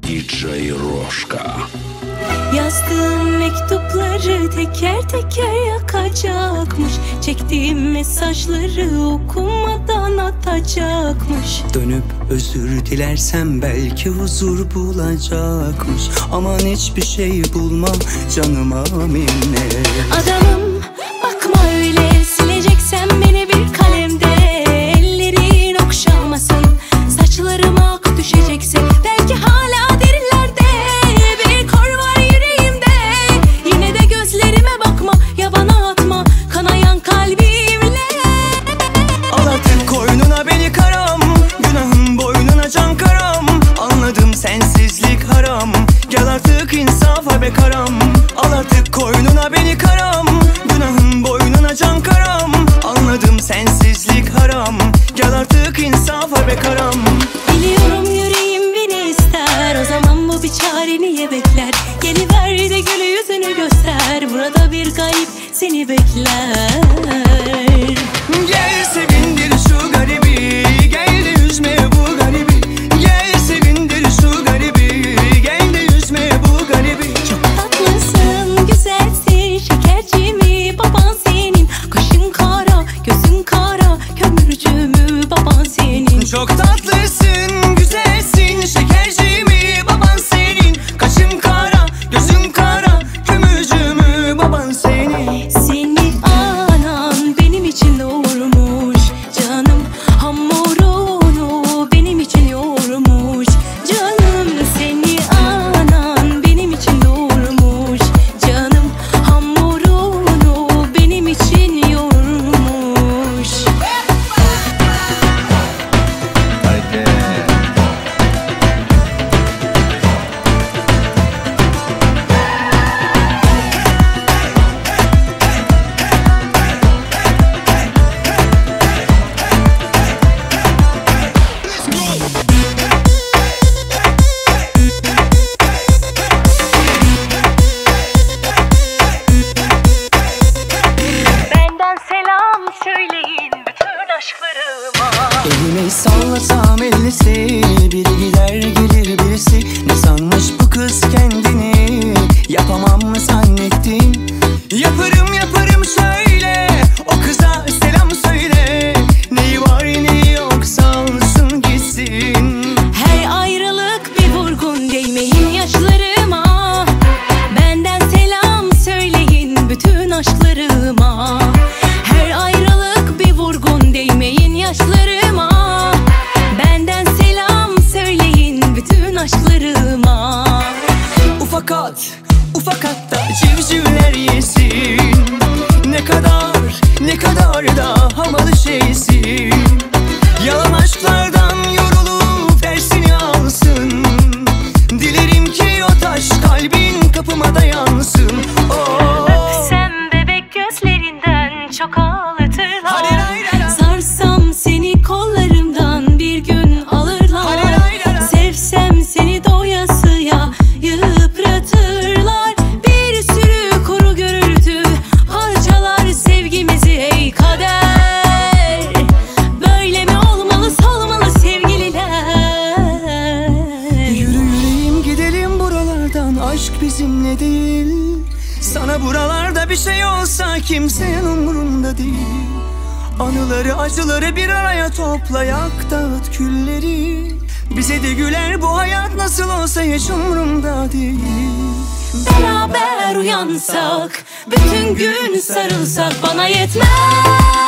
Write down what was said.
DJ Roşka. Yazdığım mektupları teker teker yakacakmış. Çektiğim mesajları okumadan atacakmış. Dönüp özür dilersem belki huzur bulacakmış. Aman hiçbir şey bulmam canıma minnet. Adamım bakma öyle, sileceksen beni bir kalemde. Ellerin okşamasın, saçlarıma ak düşeceksin. Belki hala derinlerde bir kor var yüreğimde. Yine de gözlerime bakma, yabana atma kanayan kalbimle. Al artık koynuna beni karam, günahın boynuna can karam. Anladım sensizlik haram, gel artık insafa be karam. Al artık koynuna beni karam, günahın boynuna can karam. Anladım sensizlik haram, gel artık insafa be karam. Biliyorum yüreğim beni ister, o zaman bu bir çare niye bekler? Geliver de gülü yüzünü göster, burada bir kayıp seni bekler. Gel sevindir şu garibi, gel de üzme bu garibi. Gel sevindir şu garibi, gel de üzme bu garibi. Çok tatlısın, güzelsin, şekercimi baban senin. Kaşın kara, gözün kara, kömürcü mü baban senin? Çok tatlısın, güzelsin, şekercimi baban senin. Kaşın kara, gözün kara, kömürcü mü baban senin? Seni anan benim için doğurmuş canım, hamurunu benim için yoğurmuş canım. Seni anan benim için doğurmuş canım, hamurunu benim için yoğurmuş. Benden selam söyleyin bütün aşklarıma. Elimi sallasam ellisi, biri gider gelir birisi. Ne sanmış bu kız kendini, yapamam mı zannettin? Yaparım yaparım şöyle, o kıza selam söyle. Neyi var neyi yok salsın gitsin. Her ayrılık bir vurgun, değmeyin yaşlarıma. Benden selam söyleyin bütün aşklarıma. Her ayrılık bir vurgun, değmeyin yaşlarıma. Benden selam söyleyin bütün aşklarıma. Ufak hatta civcivler yesin. Ne kadar da hamalı şeysin. Yalan aşklardan yorulup dersini alsın. Dilerim ki o taş kalbin kapıma dayansın. Oh. Öpsem bebek gözlerinden çok ağlatırlar. Hadi ray ray ray. Sarsam seni kollarımdan bir gün alırlar. Hadi ray ray ray. Sevsem seni doyasıya yıpratırlar. Bir sürü kuru gürültü parçalar sevgimizi ey kader. Böyle mi olmalı solmalı sevgililer? Yürü yüreğim gidelim buralardan, aşk bizimle değil. Sana buralarda bir şey olsa kimsenin umurunda değil. Anıları acıları bir araya topla, yak dağıt külleri. Bize de güler bu hayat, nasıl olsa hiç umurumda değil. Beraber uyansak, bütün gün sarılsak bana yetmez.